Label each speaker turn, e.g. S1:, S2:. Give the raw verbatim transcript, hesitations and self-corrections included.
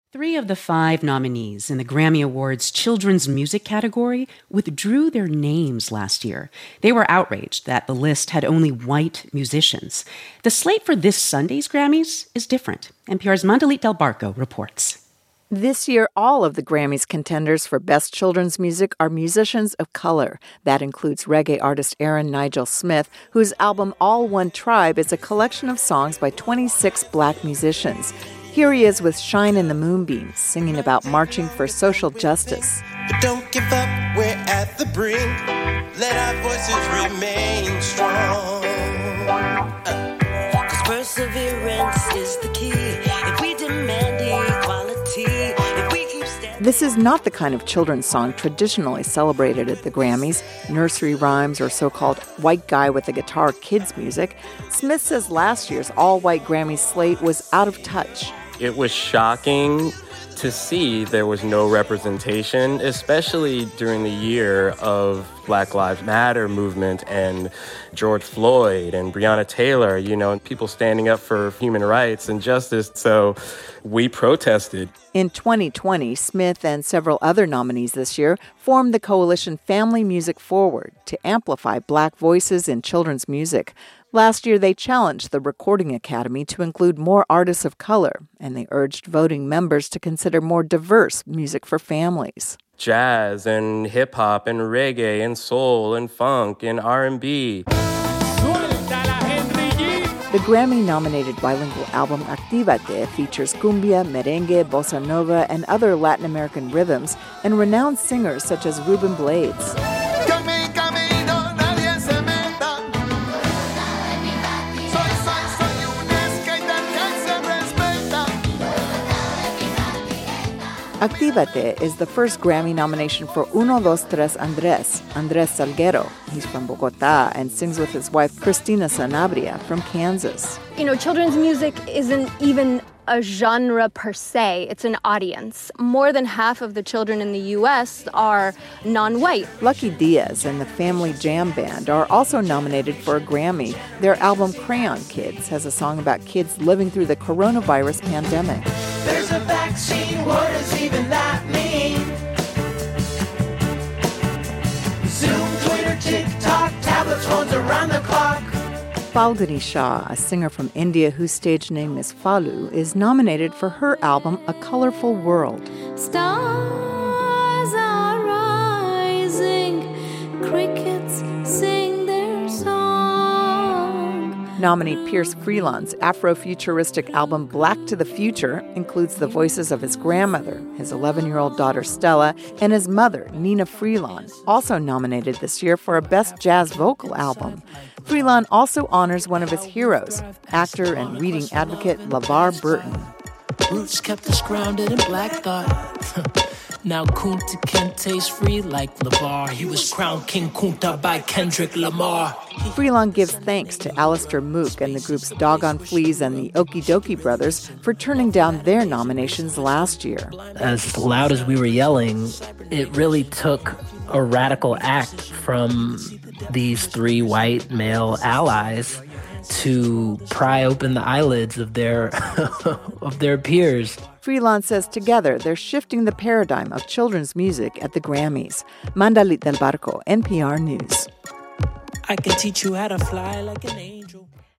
S1: Three of the five nominees in the Grammy Awards Children's Music category withdrew their names last year. They were outraged that the list had only white musicians. The slate for this Sunday's Grammys is different. N P R's Mandalit Del Barco reports.
S2: This year, all of the Grammys contenders for Best Children's Music are musicians of color. That includes reggae artist Aaron Nigel Smith, whose album All One Tribe is a collection of songs by twenty-six black musicians. Here he is with Shine in the Moonbeams, singing about marching for social justice.
S3: But don't give up, we're at the brink. Let our voices remain strong. Uh. Cause perseverance is the key. If we demand equality, if we keep standing.
S2: This is not the kind of children's song traditionally celebrated at the Grammys, nursery rhymes or so-called white guy with a guitar kids music. Smith says last year's all-white Grammy slate was out of touch.
S4: It was shocking to see there was no representation, especially during the year of Black Lives Matter movement and George Floyd and Breonna Taylor, you know, and people standing up for human rights and justice. So we protested.
S2: In twenty twenty, Smith and several other nominees this year formed the coalition Family Music Forward to amplify black voices in children's music. Last year, they challenged the Recording Academy to include more artists of color, and they urged voting members to consider more diverse music for families.
S4: Jazz and hip-hop and reggae and soul and funk and R and B.
S2: The Grammy-nominated bilingual album Actívate features cumbia, merengue, bossa nova, and other Latin American rhythms, and renowned singers such as Ruben Blades. Actívate is the first Grammy nomination for Uno, Dos, Tres Andrés, Andrés Salguero. He's from Bogotá and sings with his wife Cristina Sanabria from Kansas.
S5: You know, children's music isn't even a genre per se. It's an audience. More than half of the children in the U S are non-white.
S2: Lucky Diaz and the Family Jam Band are also nominated for a Grammy. Their album Crayon Kids has a song about kids living through the coronavirus pandemic.
S3: There's a vaccine, what does even that mean? Zoom, Twitter, TikTok, tablets, phones around the clock.
S2: Falguni Shah, a singer from India whose stage name is Falu, is nominated for her album A Colorful World.
S6: Stars are rising, crickets sing their song.
S2: Nominee Pierce Freelon's Afrofuturistic album Black to the Future includes the voices of his grandmother, his eleven-year-old daughter Stella, and his mother, Nina Freelon, also nominated this year for a Best Jazz Vocal Album. Freelon also honors one of his heroes, actor and reading advocate LeVar Burton.
S7: Roots kept us grounded in black thought. Now Kunta Kinte's free like LeVar. He was crowned King Kunta by Kendrick Lamar.
S2: Freelon gives thanks to Alistair Mook and the groups Doggone Fleas and the Okie Dokie Brothers for turning down their nominations last year.
S8: As loud as we were yelling, it really took a radical act from these three white male allies to pry open the eyelids of their of their peers.
S2: Freelon says together they're shifting the paradigm of children's music at the Grammys. Mandalit Del Barco, N P R News.
S7: I can teach you how to fly like an angel.